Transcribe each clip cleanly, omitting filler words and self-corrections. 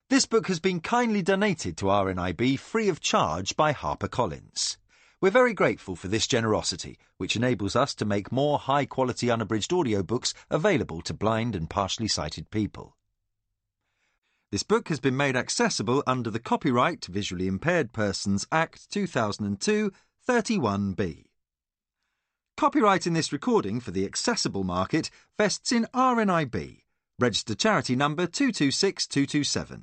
This book has been kindly donated to RNIB free of charge by HarperCollins. We're very grateful for this generosity, which enables us to make more high-quality unabridged audiobooks available to blind and partially sighted people. This book has been made accessible under the Copyright Visually Impaired Persons Act 2002, 31B. Copyright in this recording for the accessible market vests in RNIB, registered charity number 226227.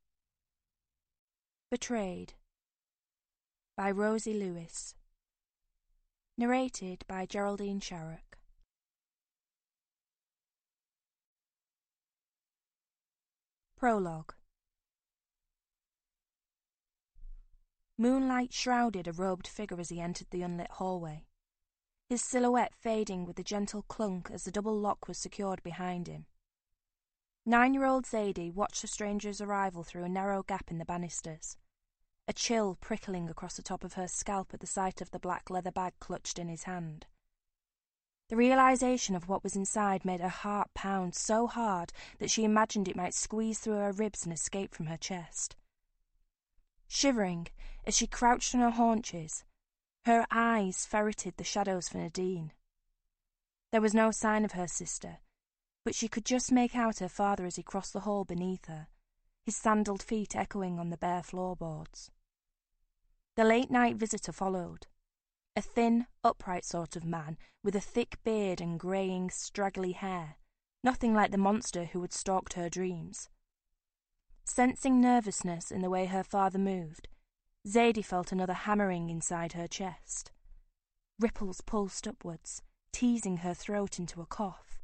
Betrayed by Rosie Lewis. Narrated by Geraldine Sharrock. Prologue. Moonlight shrouded a robed figure as he entered the unlit hallway, his silhouette fading with a gentle clunk as the double lock was secured behind him. 9-year-old Zadie watched the stranger's arrival through a narrow gap in the banisters, a chill prickling across the top of her scalp at the sight of the black leather bag clutched in his hand. The realization of what was inside made her heart pound so hard that she imagined it might squeeze through her ribs and escape from her chest. Shivering, as she crouched on her haunches, her eyes ferreted the shadows for Nadine. There was no sign of her sister, but she could just make out her father as he crossed the hall beneath her, his sandaled feet echoing on the bare floorboards. The late-night visitor followed, a thin, upright sort of man with a thick beard and greying, straggly hair, nothing like the monster who had stalked her dreams. Sensing nervousness in the way her father moved, Zadie felt another hammering inside her chest. Ripples pulsed upwards, teasing her throat into a cough.